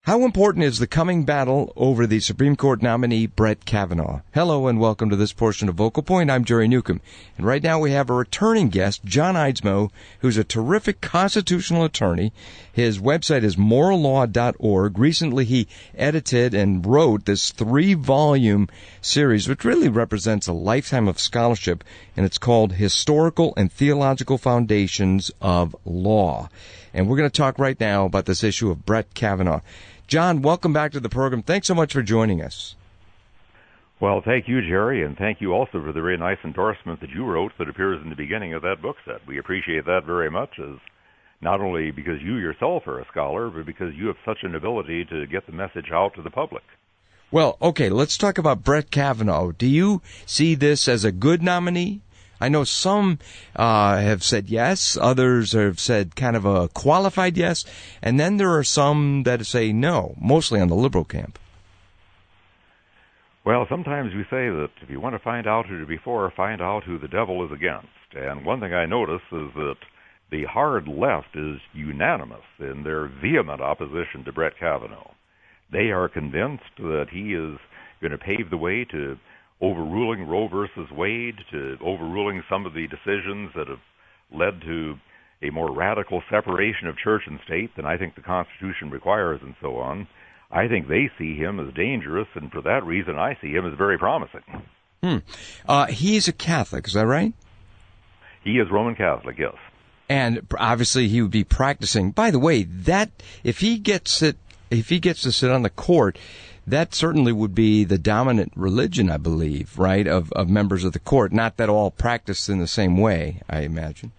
How important is the coming battle over the Supreme Court nominee Brett Kavanaugh? Hello and welcome to this portion of Vocal Point. I'm Jerry Newcomb. And right now we have a returning guest, John Eidsmoe, who's a terrific constitutional attorney. His website is morallaw.org. Recently he edited and wrote this 3-volume series, which really represents a lifetime of scholarship, and it's called Historical and Theological Foundations of Law. And we're going to talk right now about this issue of Brett Kavanaugh. John, welcome back to the program. Thanks so much for joining us. Well, thank you, Jerry, and thank you also for the very nice endorsement that you wrote that appears in the beginning of that book set. We appreciate that very much, as not only because you yourself are a scholar, but because you have such an ability to get the message out to the public. Well, okay, let's talk about Brett Kavanaugh. Do you see this as a good nominee? I know some have said yes, others have said kind of a qualified yes, and then there are some that say no, mostly on the liberal camp. Well, sometimes we say that if you want to find out who to be for, find out who the devil is against. And one thing I notice is that the hard left is unanimous in their vehement opposition to Brett Kavanaugh. They are convinced that he is going to pave the way to overruling Roe versus Wade, to overruling some of the decisions that have led to a more radical separation of church and state than I think the Constitution requires and so on. I think they see him as dangerous, and for that reason I see him as very promising. He's a Catholic, is that right? He is Roman Catholic, yes. And obviously he would be practicing. By the way, that if he gets to sit on the court, that certainly would be the dominant religion, I believe, right, of members of the court. Not that all practice in the same way, I imagine.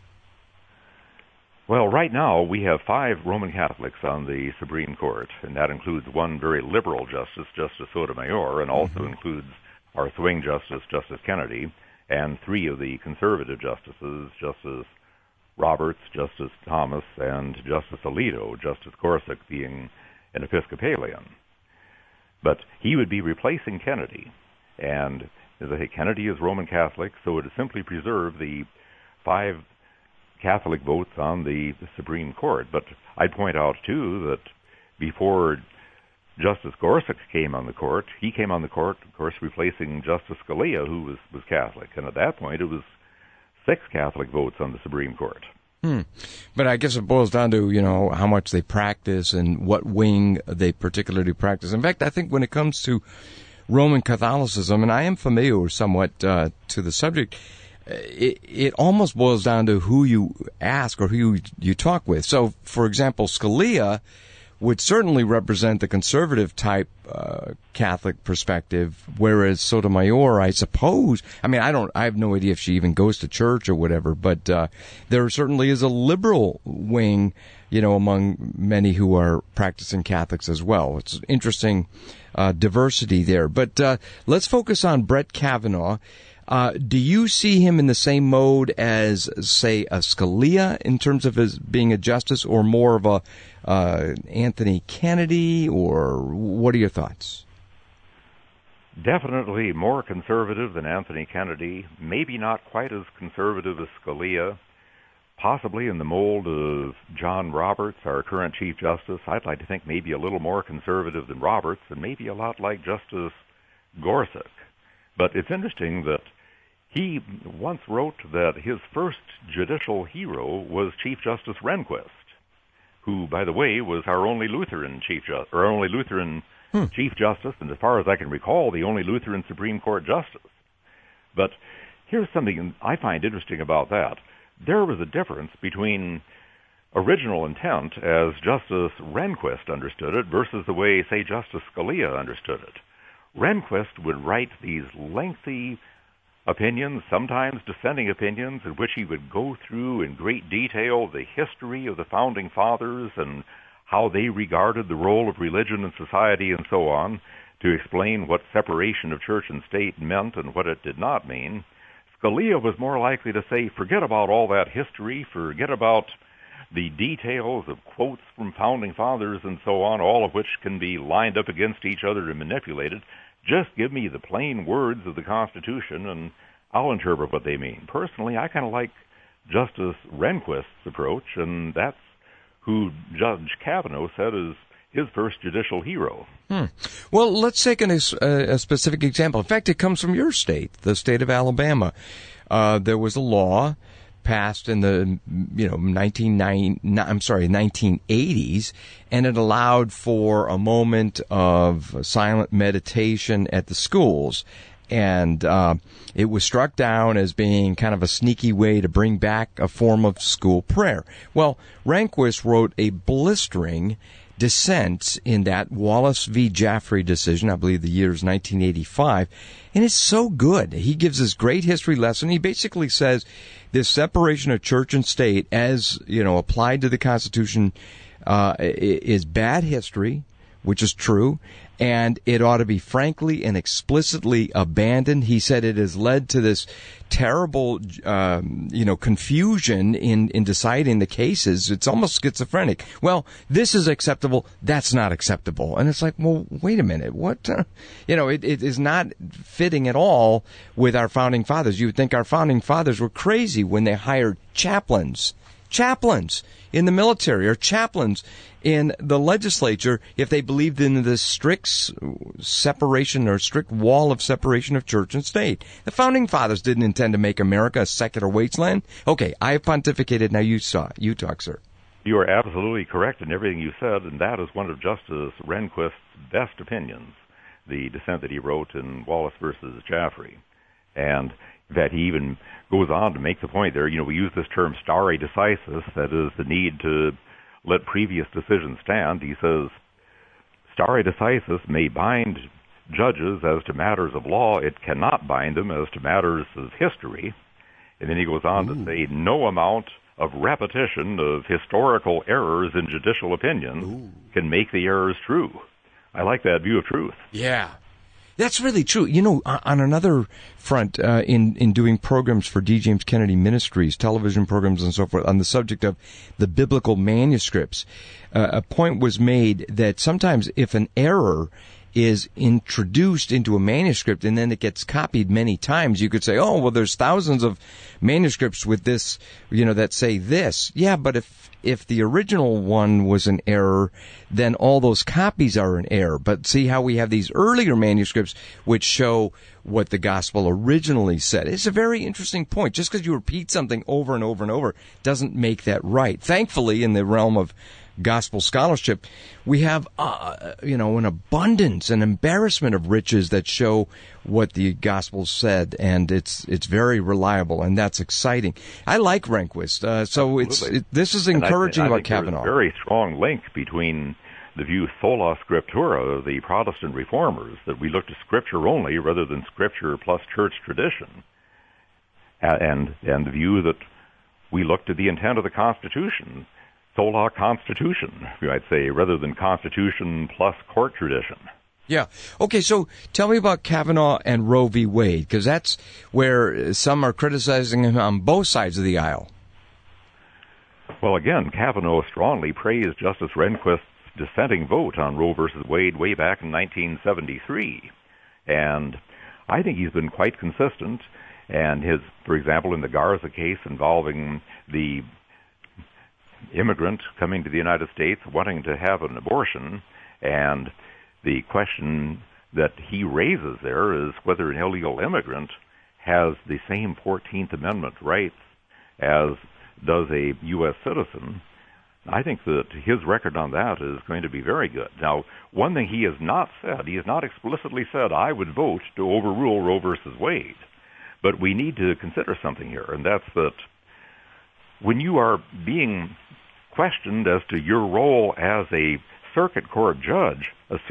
Well, right now we have 5 Roman Catholics on the Supreme Court, and that includes one very liberal justice, Justice Sotomayor, and also includes our swing justice, Justice Kennedy, and 3 of the conservative justices, Justice Roberts, Justice Thomas, and Justice Alito, Justice Gorsuch being an Episcopalian. But he would be replacing Kennedy, and as I say, Kennedy is Roman Catholic, so it would simply preserve the 5 Catholic votes on the Supreme Court. But I'd point out, too, that before Justice Gorsuch came on the court, he came on the court, of course, replacing Justice Scalia, who was Catholic, and at that point it was 6 Catholic votes on the Supreme Court. But I guess it boils down to, how much they practice and what wing they particularly practice. In fact, I think when it comes to Roman Catholicism, and I am familiar somewhat to the subject, it almost boils down to who you ask or who you talk with. So, for example, Scalia would certainly represent the conservative type Catholic perspective, whereas Sotomayor, I suppose, I have no idea if she even goes to church or whatever, but there certainly is a liberal wing, among many who are practicing Catholics as well. It's interesting diversity there. But let's focus on Brett Kavanaugh. Do you see him in the same mode as, say, a Scalia in terms of his being a justice, or more of a Anthony Kennedy, or what are your thoughts? Definitely more conservative than Anthony Kennedy, maybe not quite as conservative as Scalia, possibly in the mold of John Roberts, our current Chief Justice. I'd like to think maybe a little more conservative than Roberts, and maybe a lot like Justice Gorsuch. But it's interesting that he once wrote that his first judicial hero was Chief Justice Rehnquist, who, by the way, was our only Lutheran Chief Justice, and as far as I can recall, the only Lutheran Supreme Court justice. But here's something I find interesting about that. There was a difference between original intent as Justice Rehnquist understood it versus the way, say, Justice Scalia understood it. Rehnquist would write these lengthy opinions, sometimes dissenting opinions, in which he would go through in great detail the history of the Founding Fathers and how they regarded the role of religion in society and so on, to explain what separation of church and state meant and what it did not mean. Scalia was more likely to say, forget about all that history, forget about the details of quotes from Founding Fathers and so on, all of which can be lined up against each other and manipulated. Just give me the plain words of the Constitution, and I'll interpret what they mean. Personally, I kind of like Justice Rehnquist's approach, and that's who Judge Kavanaugh said is his first judicial hero. Well, let's take a specific example. In fact, it comes from your state, the state of Alabama. There was a law passed in the 1980s, and it allowed for a moment of silent meditation at the schools. And it was struck down as being kind of a sneaky way to bring back a form of school prayer. Well, Rehnquist wrote a blistering dissent in that Wallace v. Jaffrey decision. I believe the year is 1985. And it's so good. He gives this great history lesson. He basically says this separation of church and state, as applied to the Constitution, is bad history, which is true, and it ought to be frankly and explicitly abandoned. He said it has led to this terrible, confusion in deciding the cases. It's almost schizophrenic. Well, this is acceptable. That's not acceptable. And it's like, well, wait a minute. What? It is not fitting at all with our founding fathers. You would think our founding fathers were crazy when they hired chaplains in the military or chaplains in the legislature if they believed in the strict separation or strict wall of separation of church and state. The founding fathers didn't intend to make America a secular wasteland. Okay, I have pontificated. Now you talk, sir. You are absolutely correct in everything you said, and that is one of Justice Rehnquist's best opinions, the dissent that he wrote in Wallace versus Jaffrey. And that he even goes on to make the point there, we use this term stare decisis, that is the need to let previous decisions stand. He says, stare decisis may bind judges as to matters of law. It cannot bind them as to matters of history. And then he goes on to say, no amount of repetition of historical errors in judicial opinion can make the errors true. I like that view of truth. Yeah. That's really true. On another front, in doing programs for D. James Kennedy Ministries, television programs and so forth, on the subject of the biblical manuscripts, a point was made that sometimes if an error is introduced into a manuscript and then it gets copied many times, you could say, oh, well, there's thousands of manuscripts with this, that say this. Yeah, but if the original one was an error, then all those copies are an error. But see how we have these earlier manuscripts which show what the gospel originally said. It's a very interesting point. Just because you repeat something over and over and over doesn't make that right. Thankfully, in the realm of gospel scholarship, we have, an abundance, an embarrassment of riches that show what the gospel said, and it's very reliable, and that's exciting. I like Rehnquist, this is encouraging about Kavanaugh. There's a very strong link between the view sola scriptura of the Protestant reformers, that we look to Scripture only rather than Scripture plus church tradition, and the view that we look to the intent of the Constitution, sola constitution, you might say, rather than Constitution plus court tradition. Yeah. Okay, so tell me about Kavanaugh and Roe v. Wade, because that's where some are criticizing him on both sides of the aisle. Well, again, Kavanaugh strongly praised Justice Rehnquist's dissenting vote on Roe versus Wade way back in 1973. And I think he's been quite consistent. And for example, in the Garza case involving the immigrant coming to the United States wanting to have an abortion, and the question that he raises there is whether an illegal immigrant has the same 14th Amendment rights as does a U.S. citizen. I think that his record on that is going to be very good. Now, one thing he has not explicitly said, I would vote to overrule Roe versus Wade. But we need to consider something here, and that's that when you are being questioned as to your role as a circuit court judge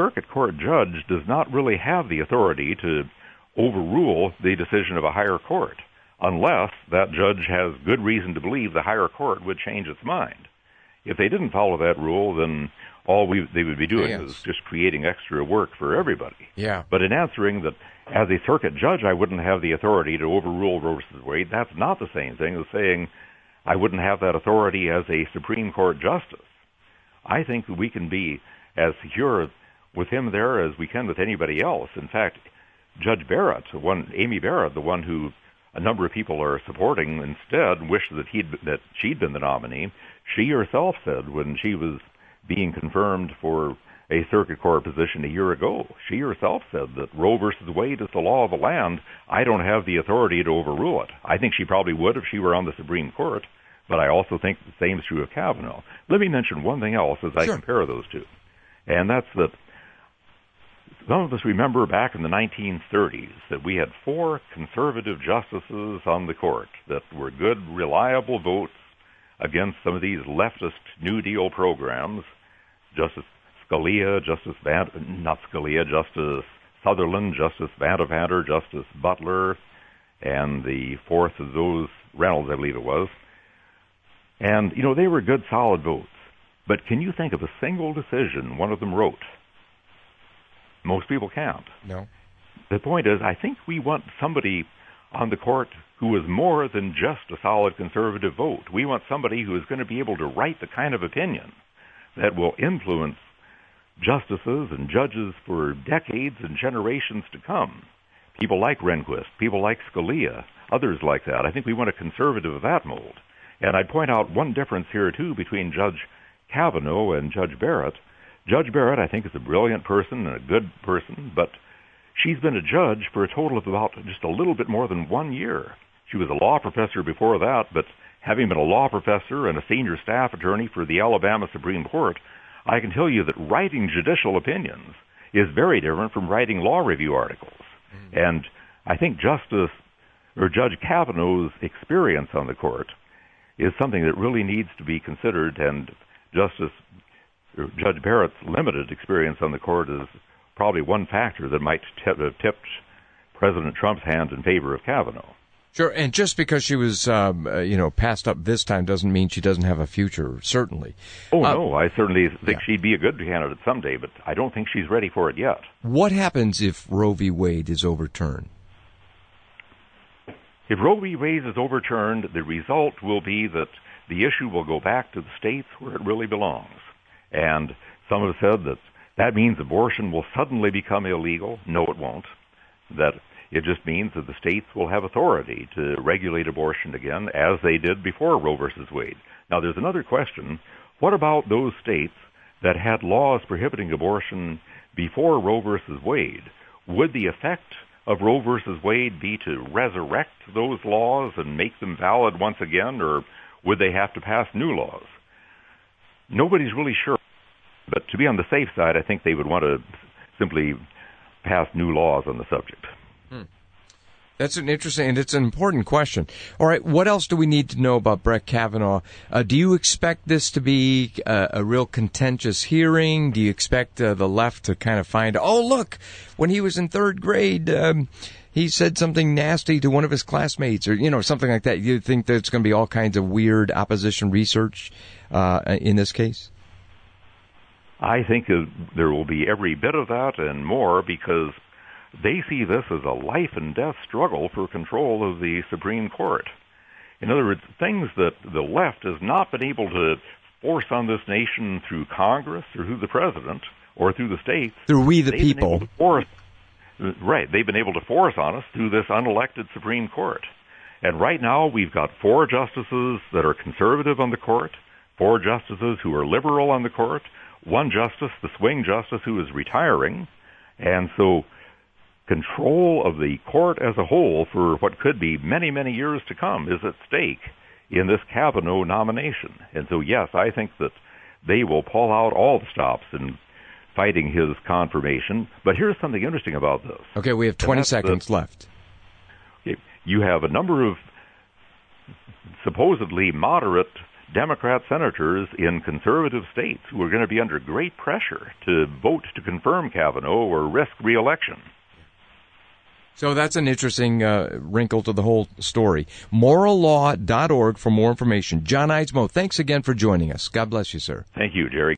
does not really have the authority to overrule the decision of a higher court unless that judge has good reason to believe the higher court would change its mind. If they didn't follow that rule, then all they would be doing is just creating extra work for everybody. Yeah. But in answering that as a circuit judge I wouldn't have the authority to overrule Roe versus Wade, that's not the same thing as saying I wouldn't have that authority as a Supreme Court justice. I think that we can be as secure with him there as we can with anybody else. In fact, Judge Barrett, Amy Barrett, the one who a number of people are supporting instead, wished that she'd been the nominee. She herself said when she was being confirmed for a circuit court position a year ago. She herself said that Roe versus Wade is the law of the land. I don't have the authority to overrule it. I think she probably would if she were on the Supreme Court, but I also think the same is true of Kavanaugh. Let me mention one thing else as I compare those two, and that's that some of us remember back in the 1930s that we had 4 conservative justices on the court that were good, reliable votes against some of these leftist New Deal programs. Justice Scalia, Justice Sutherland, Justice Vandervanter, Justice Butler, and the fourth of those, Reynolds, I believe it was. And, they were good, solid votes. But can you think of a single decision one of them wrote? Most people can't. No. The point is, I think we want somebody on the court who is more than just a solid conservative vote. We want somebody who is going to be able to write the kind of opinion that will influence justices and judges for decades and generations to come. People like Rehnquist, people like Scalia, others like that. I think we want a conservative of that mold. And I'd point out one difference here, too, between Judge Kavanaugh and Judge Barrett. Judge Barrett, I think, is a brilliant person and a good person, but she's been a judge for a total of about just a little bit more than 1 year. She was a law professor before that, but having been a law professor and a senior staff attorney for the Alabama Supreme Court, I can tell you that writing judicial opinions is very different from writing law review articles. And I think Judge Kavanaugh's experience on the court is something that really needs to be considered, and Judge Barrett's limited experience on the court is probably one factor that might have tipped President Trump's hand in favor of Kavanaugh. Sure, and just because she was, passed up this time doesn't mean she doesn't have a future, certainly. Oh, no, I certainly think she'd be a good candidate someday, but I don't think she's ready for it yet. What happens if Roe v. Wade is overturned? If Roe v. Wade is overturned, the result will be that the issue will go back to the states where it really belongs. And some have said that means abortion will suddenly become illegal. No, it won't. That it just means that the states will have authority to regulate abortion again, as they did before Roe versus Wade. Now, there's another question. What about those states that had laws prohibiting abortion before Roe versus Wade? Would the effect of Roe versus Wade be to resurrect those laws and make them valid once again, or would they have to pass new laws? Nobody's really sure. But to be on the safe side, I think they would want to simply pass new laws on the subject. That's an interesting, and it's an important question. All right, what else do we need to know about Brett Kavanaugh? Do you expect this to be a real contentious hearing? Do you expect the left to kind of find, oh, look, when he was in third grade, he said something nasty to one of his classmates, or, something like that? You think there's going to be all kinds of weird opposition research in this case? I think there will be every bit of that and more, because they see this as a life and death struggle for control of the Supreme Court. In other words, things that the left has not been able to force on this nation through Congress or through the president or through the states. Through we the people. They've been able to force on us through this unelected Supreme Court. And right now we've got 4 justices that are conservative on the court, 4 justices who are liberal on the court, 1 justice, the swing justice, who is retiring. And so control of the court as a whole for what could be many, many years to come is at stake in this Kavanaugh nomination. And so, yes, I think that they will pull out all the stops in fighting his confirmation. But here's something interesting about this. Okay, we have 20 seconds left. You have a number of supposedly moderate Democrat senators in conservative states who are going to be under great pressure to vote to confirm Kavanaugh or risk re-election. So that's an interesting wrinkle to the whole story. Morallaw.org for more information. John Eidsmoe, thanks again for joining us. God bless you, sir. Thank you, Jerry.